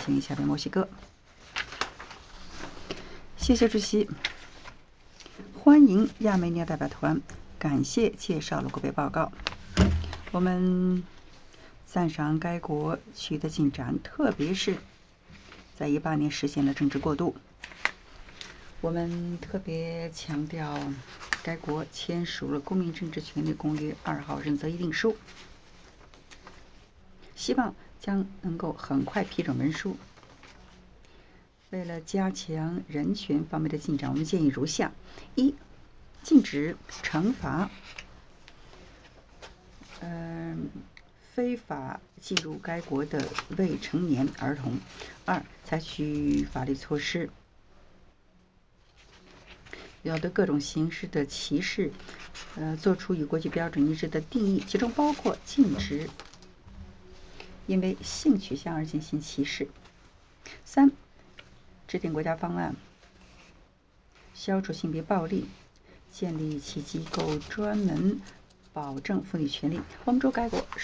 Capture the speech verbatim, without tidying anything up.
声音下边墨西哥。谢谢主席，欢迎亚美尼亚代表团，感谢介绍了国别报告。我们赞赏该国取得进展，特别是在一八年实现了政治过渡。我们特别强调该国签署了《公民政治权利公约》二号认责议定书，希望将能够很快批准文书。为了加强人权方面的进展，我们建议如下：一、禁止惩罚嗯、呃、非法进入该国的未成年儿童；二、采取法律措施，要对各种形式的歧视，呃，做出与国际标准一致的定义，其中包括禁止因为性取向而进行歧视；三、制定国家方案，消除性别暴力，建立其机构专门保证妇女权利。我们祝该国